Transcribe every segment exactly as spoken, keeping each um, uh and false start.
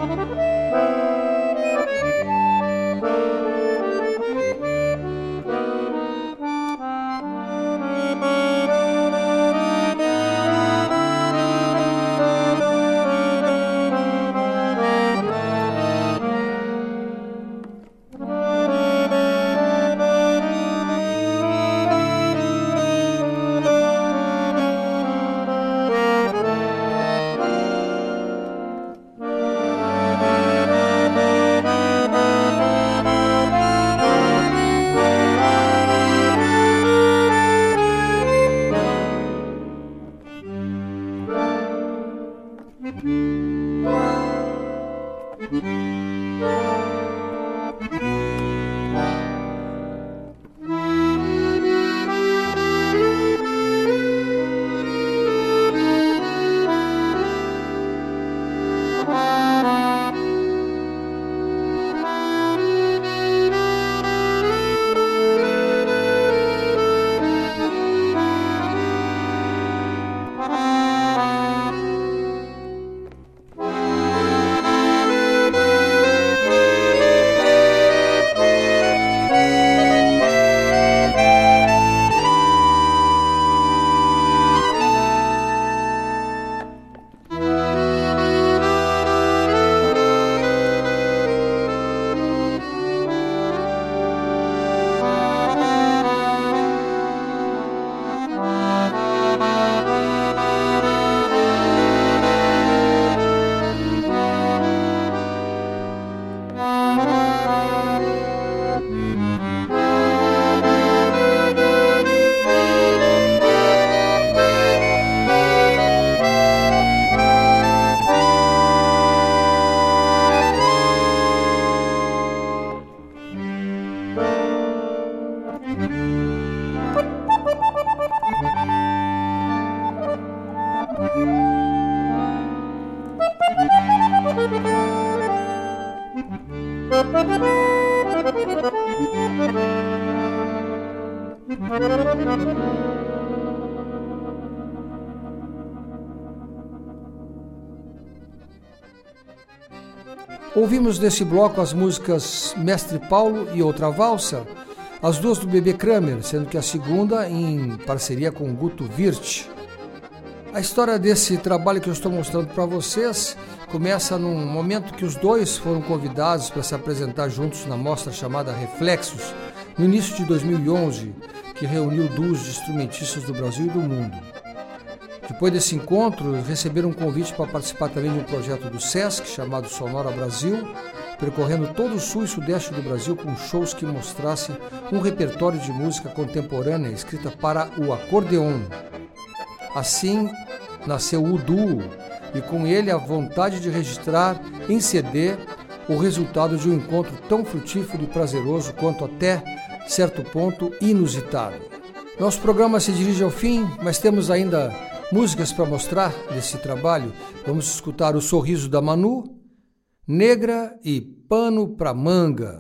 Ouvimos nesse bloco as músicas Mestre Paulo e Outra Valsa, as duas do Bebê Kramer, sendo que a segunda em parceria com Guto Wirth. A história desse trabalho que eu estou mostrando para vocês começa num momento que os dois foram convidados para se apresentar juntos na mostra chamada Reflexos, no início de dois mil e onze, que reuniu duos de instrumentistas do Brasil e do mundo. Depois desse encontro, receberam um convite para participar também de um projeto do Sesc, chamado Sonora Brasil, percorrendo todo o sul e sudeste do Brasil com shows que mostrassem um repertório de música contemporânea escrita para o acordeon. Assim, nasceu o duo, e com ele a vontade de registrar em C D o resultado de um encontro tão frutífero e prazeroso quanto até certo ponto inusitado. Nosso programa se dirige ao fim, mas temos ainda músicas para mostrar desse trabalho. Vamos escutar O Sorriso da Manu, Negra e Pano pra Manga.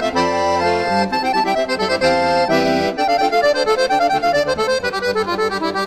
Thank you.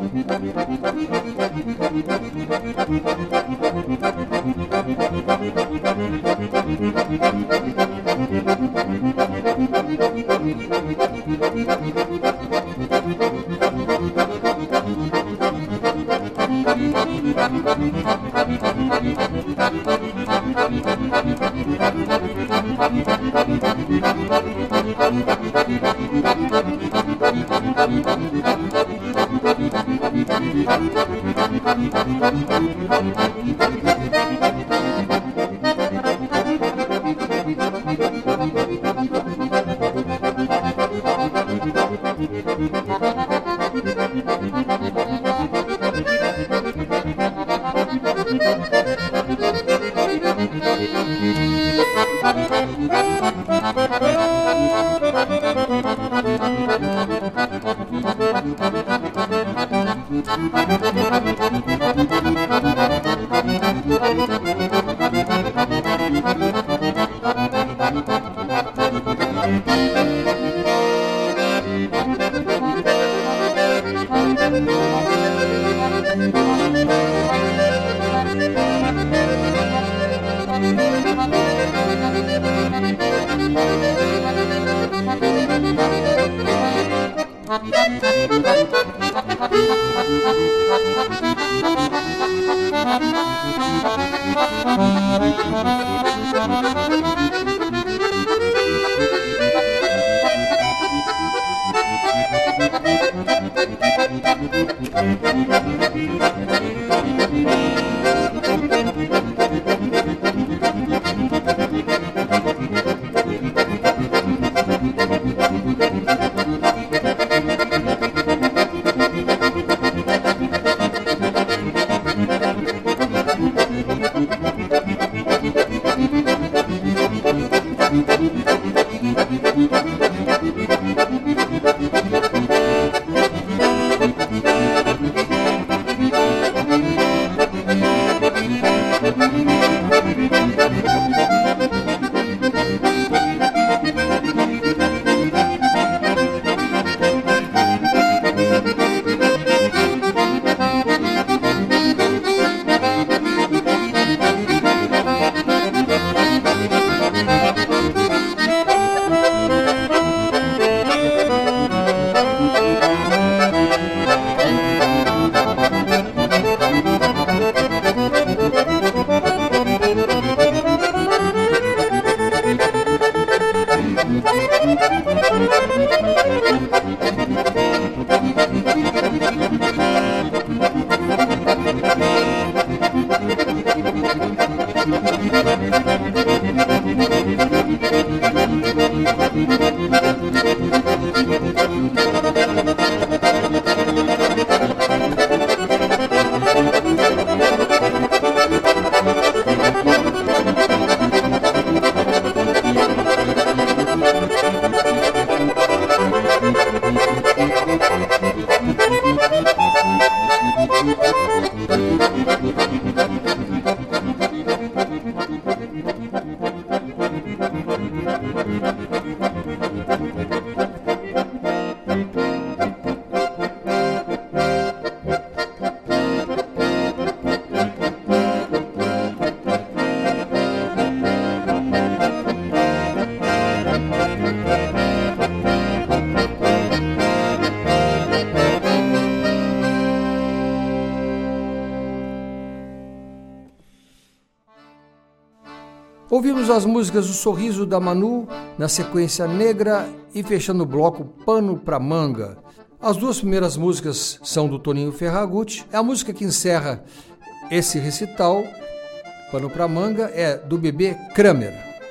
Ouvimos as músicas O Sorriso da Manu, na sequência Negra e fechando o bloco Pano pra Manga. As duas primeiras músicas são do Toninho Ferragutti. A música que encerra esse recital, Pano pra Manga, é do Bebê Kramer.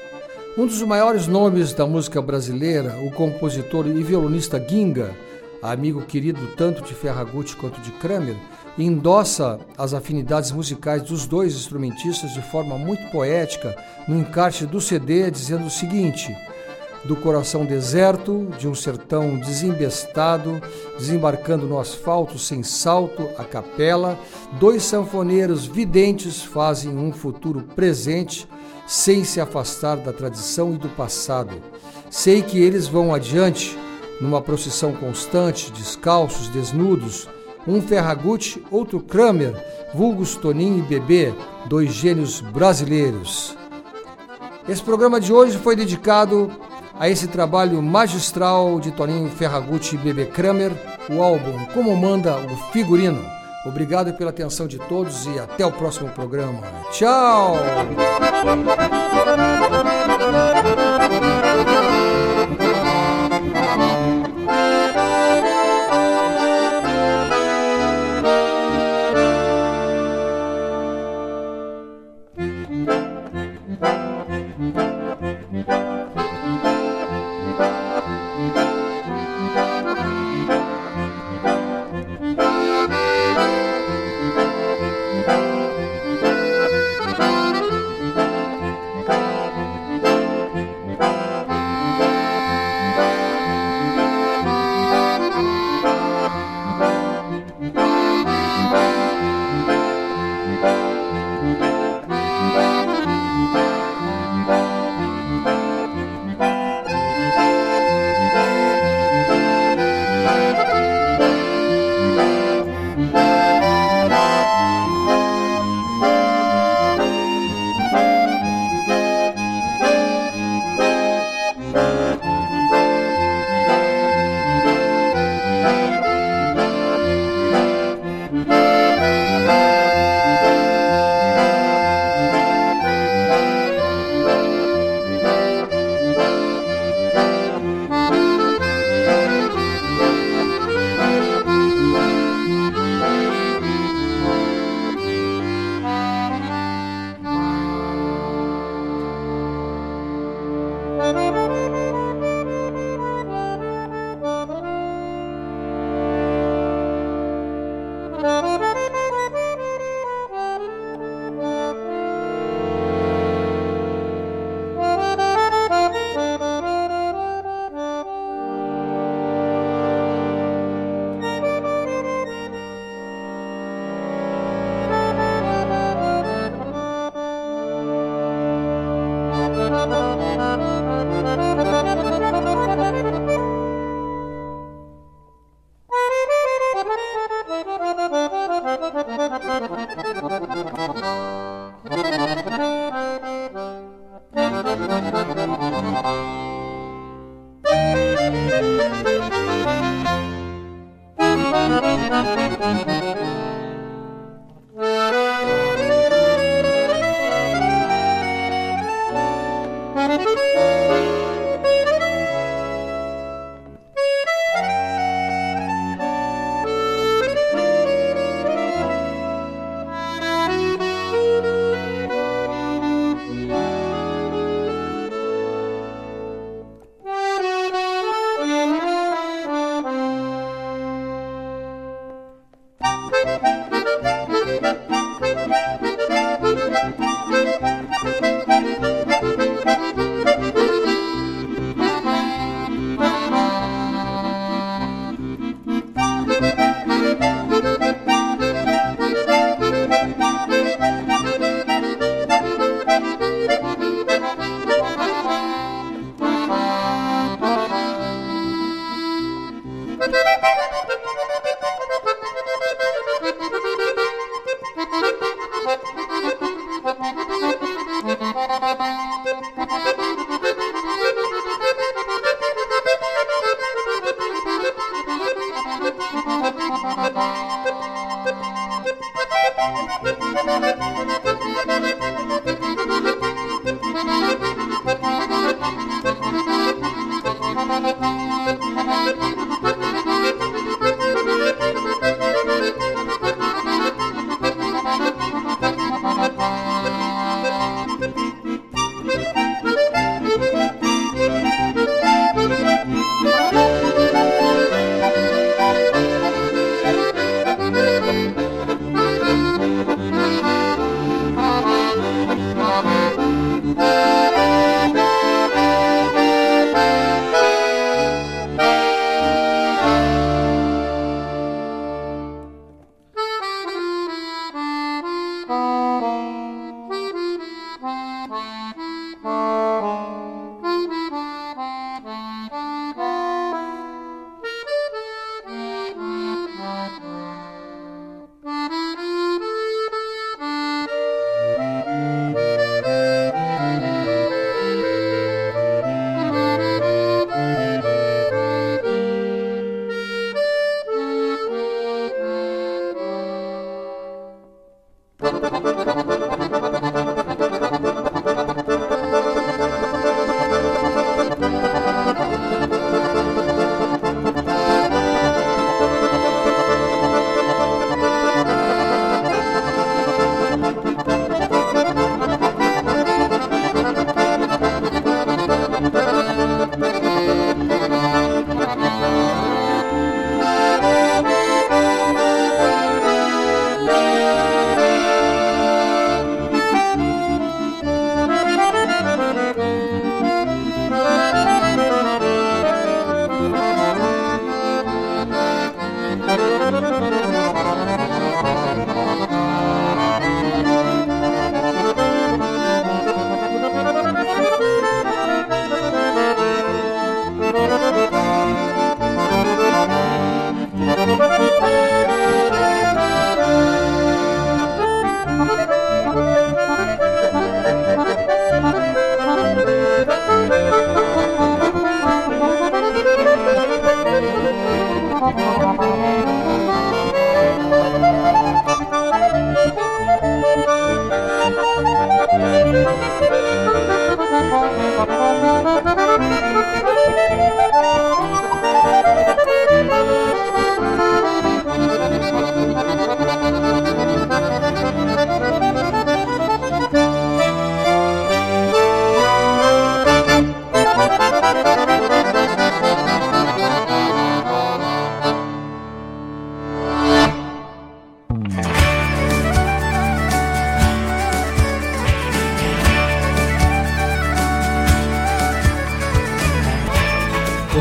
Um dos maiores nomes da música brasileira, o compositor e violonista Ginga, amigo querido tanto de Ferragutti quanto de Kramer, endossa as afinidades musicais dos dois instrumentistas de forma muito poética no encarte do C D, dizendo o seguinte: do coração deserto, de um sertão desembestado, desembarcando no asfalto sem salto, a capela, dois sanfoneiros videntes fazem um futuro presente, sem se afastar da tradição e do passado. Sei que eles vão adiante, numa procissão constante, descalços, desnudos, um Ferragut, outro Kramer, vulgos Toninho e Bebê, dois gênios brasileiros. Esse programa de hoje foi dedicado a esse trabalho magistral de Toninho Ferragut e Bebê Kramer, o álbum Como Manda o Figurino. Obrigado pela atenção de todos e até o próximo programa. Tchau!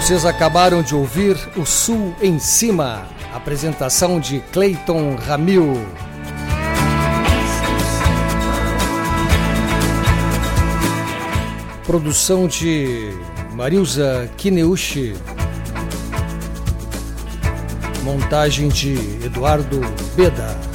Vocês acabaram de ouvir O Sul em Cima, apresentação de Cleiton Ramil. Produção de Marilza Kineuchi. Montagem de Eduardo Beda.